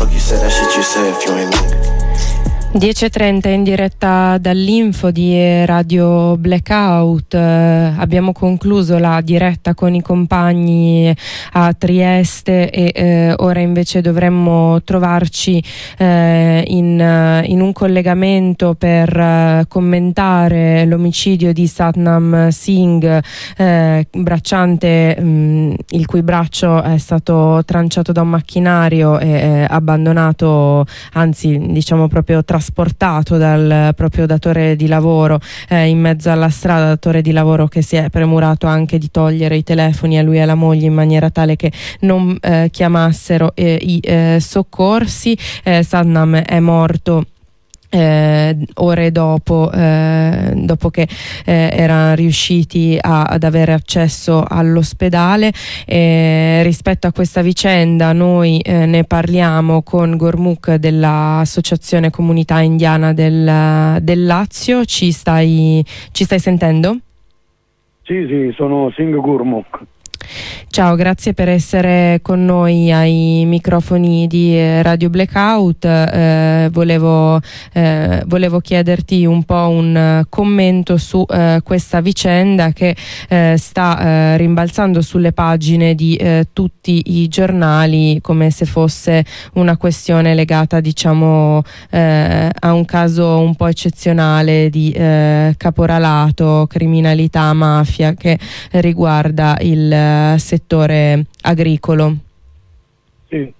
fuck you say that shit you say if you ain't me. 10:30 in diretta dall'Info di Radio Blackout. Abbiamo concluso la diretta con i compagni a Trieste e ora invece dovremmo trovarci in un collegamento per commentare l'omicidio di Satnam Singh, bracciante il cui braccio è stato tranciato da un macchinario e abbandonato, anzi diciamo proprio trasportato dal proprio datore di lavoro in mezzo alla strada, datore di lavoro che si è premurato anche di togliere i telefoni a lui e alla moglie in maniera tale che non chiamassero i soccorsi. Satnam è morto ore dopo che erano riusciti ad avere accesso all'ospedale. Rispetto a questa vicenda noi ne parliamo con Gurmukh dell'Associazione Comunità Indiana del Lazio. Ci stai sentendo? Sì, sono Singh Gurmukh. Ciao, grazie per essere con noi ai microfoni di Radio Blackout. Volevo chiederti un po' un commento su questa vicenda che sta rimbalzando sulle pagine di tutti i giornali come se fosse una questione legata, diciamo, a un caso un po' eccezionale di caporalato, criminalità, mafia che riguarda il settore agricolo. Sì,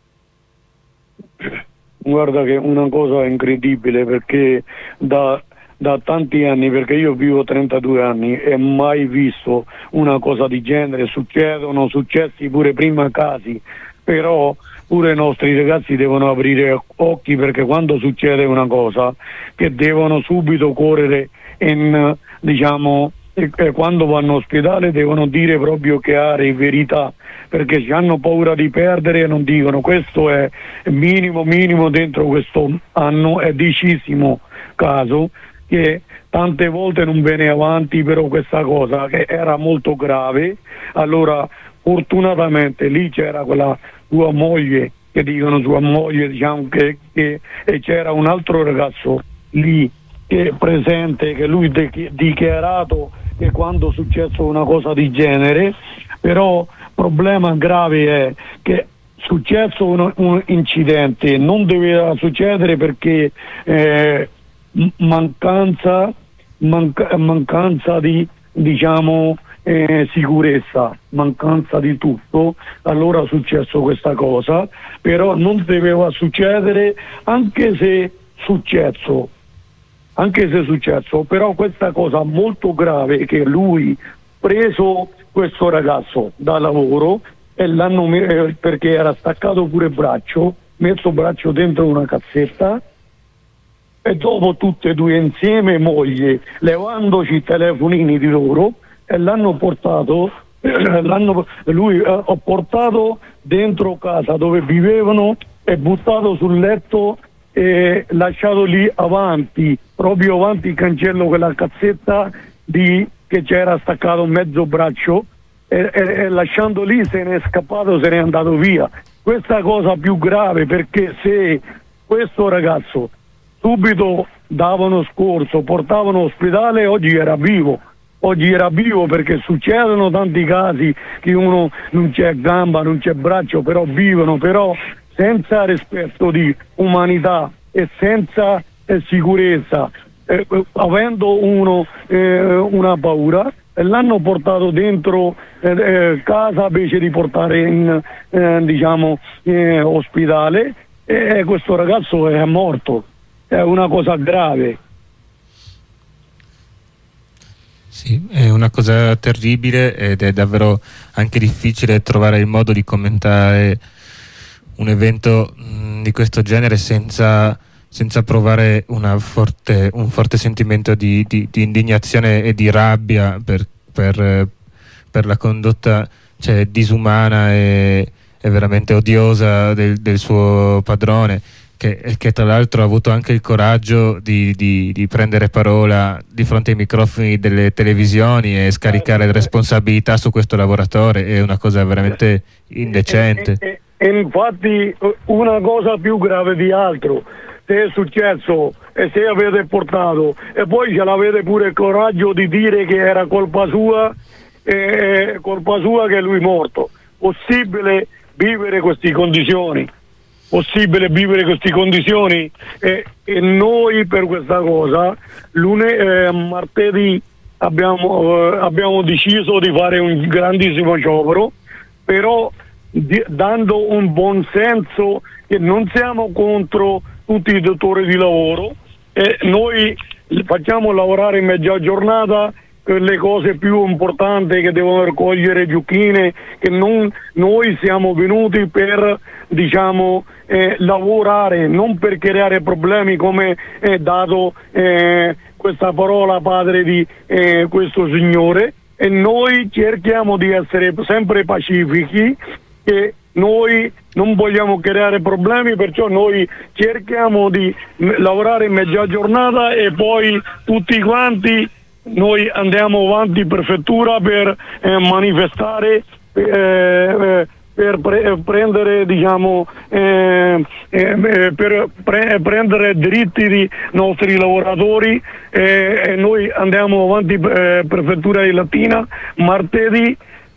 guarda che una cosa incredibile, perché da tanti anni, perché io vivo 32 anni e mai visto una cosa di genere. Successi pure prima casi, però pure i nostri ragazzi devono aprire occhi, perché quando succede una cosa che devono subito correre diciamo, e quando vanno all'ospedale devono dire proprio chiare verità, perché hanno paura di perdere e non dicono. Questo è minimo dentro questo anno, è decimo caso che tante volte non viene avanti, però questa cosa che era molto grave. Allora fortunatamente lì c'era quella sua moglie, che dicono sua moglie, diciamo che e c'era un altro ragazzo lì che è presente, che lui dichiarato che quando è successo una cosa di genere. Però il problema grave è che è successo un incidente, non doveva succedere, perché mancanza di, diciamo, sicurezza, mancanza di tutto. Allora è successo questa cosa, però non doveva succedere, anche se è successo, però questa cosa molto grave, che lui preso questo ragazzo da lavoro e perché era staccato pure braccio, messo braccio dentro una cassetta, e dopo tutte e due insieme, moglie, levandoci i telefonini di loro, e l'hanno portato, lui ha portato dentro casa dove vivevano e buttato sul letto e lasciato lì proprio avanti il cancello, quella cazzetta che c'era staccato mezzo braccio, e lasciando lì se ne è scappato, se ne è andato via. Questa cosa più grave, perché se questo ragazzo subito davano scorso, portavano all'ospedale, oggi era vivo, perché succedono tanti casi che uno non c'è gamba, non c'è braccio, però vivono, però senza rispetto di umanità e senza sicurezza, avendo una paura, e l'hanno portato dentro casa invece di portare in ospedale, e questo ragazzo è morto. È una cosa grave. Sì, è una cosa terribile, ed è davvero anche difficile trovare il modo di commentare un evento di questo genere senza provare un forte sentimento di indignazione e di rabbia per la condotta, cioè, disumana e veramente odiosa del suo padrone, che tra l'altro ha avuto anche il coraggio di prendere parola di fronte ai microfoni delle televisioni e scaricare le responsabilità su questo lavoratore. È una cosa veramente indecente. E infatti una cosa più grave di altro, se è successo e se avete portato e poi ce l'avete pure il coraggio di dire che era colpa sua che lui è morto. Possibile vivere queste condizioni? Possibile vivere queste condizioni? E noi per questa cosa martedì abbiamo deciso di fare un grandissimo sciopero, però dando un buon senso che non siamo contro tutti i datori di lavoro e noi facciamo lavorare in mezza giornata per le cose più importanti che devono raccogliere giucchine, che noi siamo venuti per lavorare, non per creare problemi come è dato questa parola padre di questo signore, e noi cerchiamo di essere sempre pacifici, che noi non vogliamo creare problemi, perciò noi cerchiamo di lavorare in mezza giornata e poi tutti quanti noi andiamo avanti in prefettura per manifestare, per prendere prendere diritti dei nostri lavoratori, e noi andiamo avanti prefettura di Latina martedì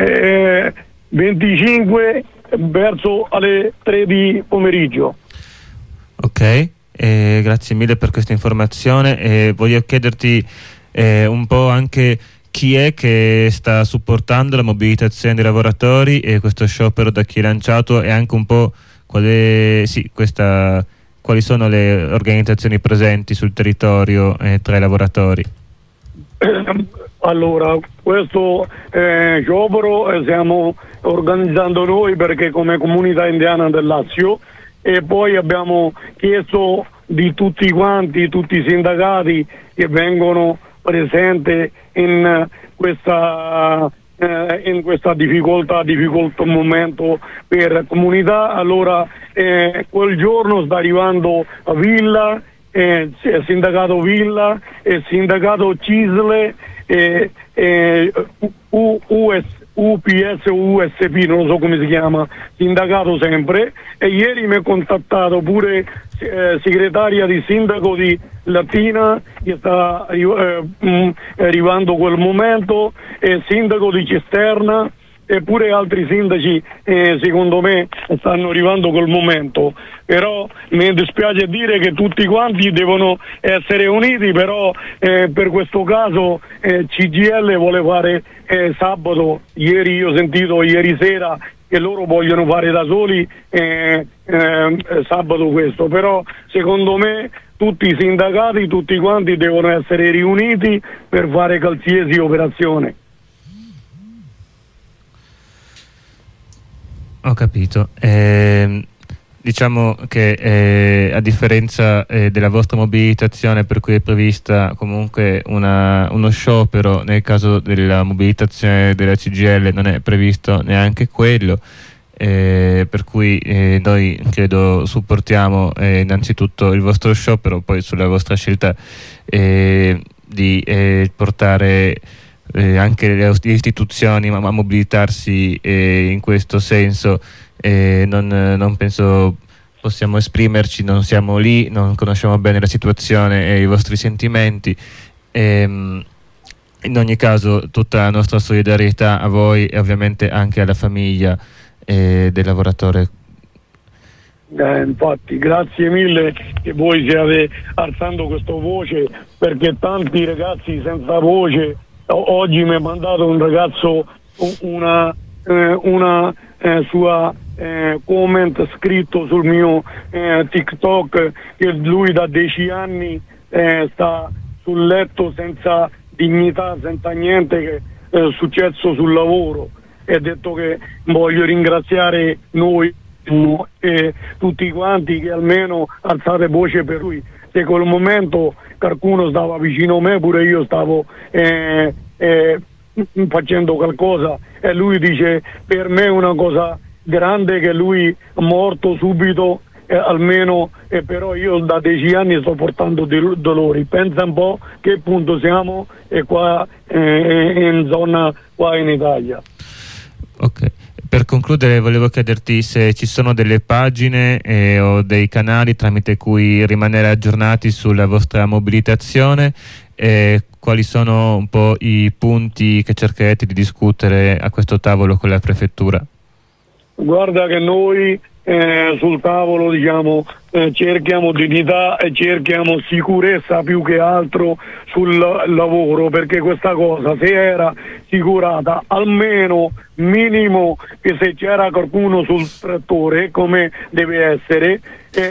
25 verso alle 3 di pomeriggio. Ok, grazie mille per questa informazione. Voglio chiederti un po' anche chi è che sta supportando la mobilitazione dei lavoratori e questo sciopero da chi è lanciato, e anche un po' quali sono le organizzazioni presenti sul territorio tra i lavoratori. Allora, questo sciopero stiamo organizzando noi perché come comunità indiana del Lazio, e poi abbiamo chiesto di tutti quanti, tutti i sindacati che vengono presenti in questa difficoltà momento per comunità. Allora quel giorno sta arrivando a Villa, sindacato Villa e sindacato Cisle, UPS o USP, non so come si chiama, sindacato sempre, e ieri mi ha contattato pure segretaria di sindaco di Latina, che sta arrivando quel momento, e sindaco di Cisterna, e pure altri sindaci secondo me stanno arrivando col momento. Però mi dispiace dire che tutti quanti devono essere uniti, però per questo caso CGIL vuole fare sabato. Ieri io ho sentito ieri sera che loro vogliono fare da soli sabato questo, però secondo me tutti i sindacati, tutti quanti devono essere riuniti per fare qualsiasi operazione. Ho capito. Diciamo che a differenza della vostra mobilitazione, per cui è prevista comunque uno sciopero, nel caso della mobilitazione della CGIL non è previsto neanche quello, per cui noi credo supportiamo innanzitutto il vostro sciopero, poi sulla vostra scelta di portare anche le istituzioni a mobilitarsi in questo senso. Non penso possiamo esprimerci, non siamo lì, non conosciamo bene la situazione e i vostri sentimenti. In ogni caso tutta la nostra solidarietà a voi e ovviamente anche alla famiglia del lavoratore. Infatti grazie mille che voi stiate alzando questa voce, perché tanti ragazzi senza voce. Oggi mi ha mandato un ragazzo una sua comment scritto sul mio TikTok, che lui da 10 anni sta sul letto senza dignità, senza niente che è successo sul lavoro, e ha detto che voglio ringraziare noi e tutti quanti che almeno alzate voce per lui. Se quel momento qualcuno stava vicino a me, pure io stavo facendo qualcosa, e lui dice per me è una cosa grande che lui è morto subito, almeno, però io da 10 anni sto portando dolori. Pensa un po' che punto siamo qua in zona qua in Italia. Ok, Per concludere volevo chiederti se ci sono delle pagine o dei canali tramite cui rimanere aggiornati sulla vostra mobilitazione e quali sono un po' i punti che cercherete di discutere a questo tavolo con la prefettura. Guarda che noi sul tavolo cerchiamo dignità e cerchiamo sicurezza più che altro sul lavoro, perché questa cosa, se era assicurata almeno minimo che se c'era qualcuno sul trattore come deve essere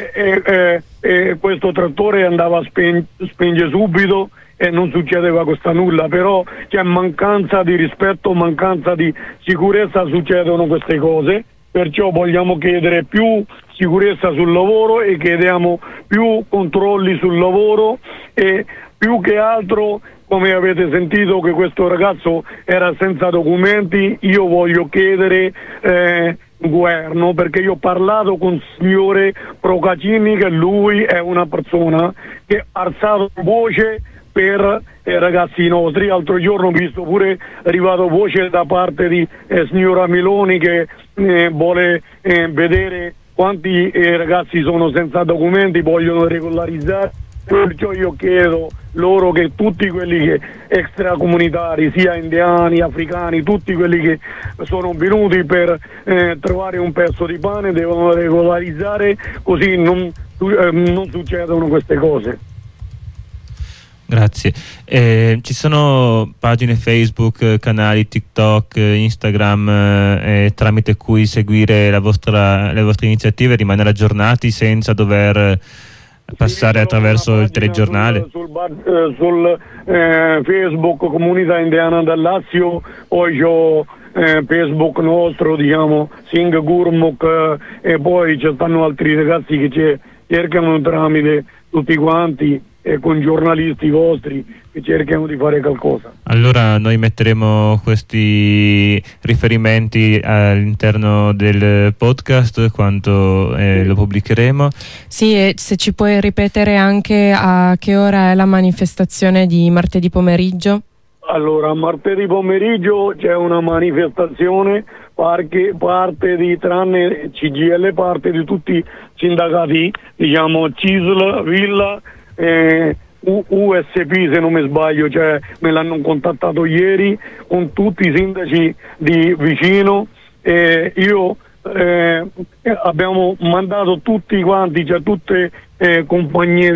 questo trattore andava a spengere subito e non succedeva questa nulla, però c'è mancanza di rispetto, mancanza di sicurezza, succedono queste cose. Perciò vogliamo chiedere più sicurezza sul lavoro e chiediamo più controlli sul lavoro e più che altro, come avete sentito che questo ragazzo era senza documenti, io voglio chiedere governo, perché io ho parlato con il signore Procaccini, che lui è una persona che ha alzato voce per ragazzi nostri. L'altro giorno ho visto pure arrivato voce da parte di signora Miloni che vuole vedere quanti ragazzi sono senza documenti, vogliono regolarizzare. Perciò io chiedo loro che tutti quelli che extracomunitari, sia indiani, africani, tutti quelli che sono venuti per trovare un pezzo di pane devono regolarizzare, così non succedono queste cose. Grazie. Ci sono pagine Facebook, canali TikTok, Instagram tramite cui seguire le vostre iniziative e rimanere aggiornati senza dover passare attraverso il telegiornale? Sul Facebook Comunità Indiana del Lazio, poi c'ho Facebook nostro, Singh Gurmukh, e poi ci stanno altri ragazzi che cercano tramite tutti quanti e con giornalisti vostri che cercano di fare qualcosa. Allora noi metteremo questi riferimenti all'interno del podcast quando lo pubblicheremo. Sì, e se ci puoi ripetere anche a che ora è la manifestazione di martedì pomeriggio? Allora, martedì pomeriggio c'è una manifestazione parte di, tranne CGIL, parte di tutti i sindacati, CISL, Villa, USP se non mi sbaglio, me l'hanno contattato ieri con tutti i sindaci di vicino, abbiamo mandato tutti quanti, tutte compagnie,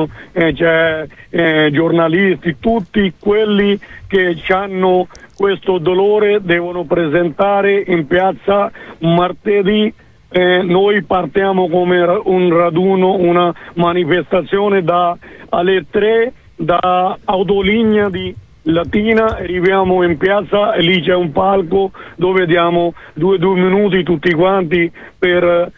giornalisti, tutti quelli che hanno questo dolore devono presentare in piazza martedì. Noi partiamo come un raduno, una manifestazione alle 3 da Autolinea di Latina, arriviamo in piazza e lì c'è un palco dove diamo 2 minuti tutti quanti per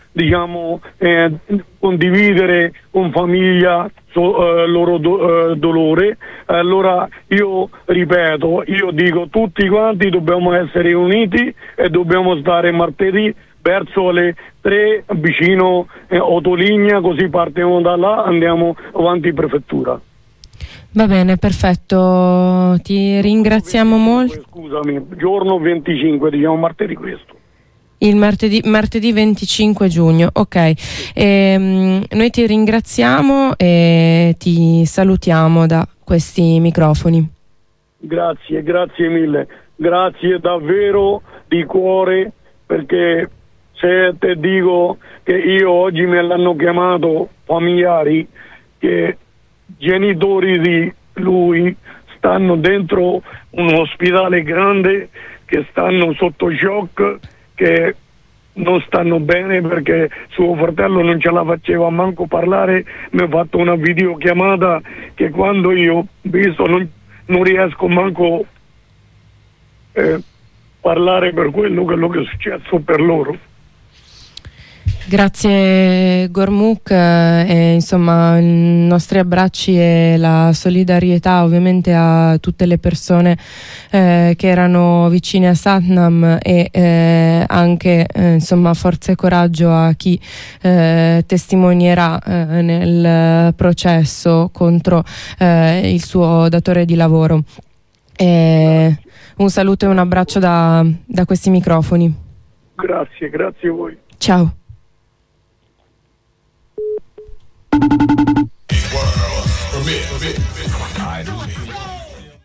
condividere con famiglia loro dolore. Allora io ripeto, io dico tutti quanti dobbiamo essere uniti e dobbiamo stare martedì verso le 3 vicino Autolinea, così partiamo da là, andiamo avanti prefettura. Va bene, perfetto, ti ringraziamo molto. Scusami, giorno 25, martedì questo. Il martedì 25 giugno, ok. Noi ti ringraziamo e ti salutiamo da questi microfoni. Grazie mille, grazie davvero di cuore, perché se te dico che io oggi me l'hanno chiamato familiari, che genitori di lui stanno dentro un ospedale grande, che stanno sotto shock, che non stanno bene perché suo fratello non ce la faceva manco parlare, mi ha fatto una videochiamata che quando io ho visto non riesco manco parlare per quello che è successo per loro. Grazie Gurmukh, insomma i nostri abbracci e la solidarietà ovviamente a tutte le persone che erano vicine a Satnam e anche insomma forza e coraggio a chi testimonierà nel processo contro il suo datore di lavoro. Un saluto e un abbraccio da questi microfoni. Grazie a voi. Ciao. World premiere.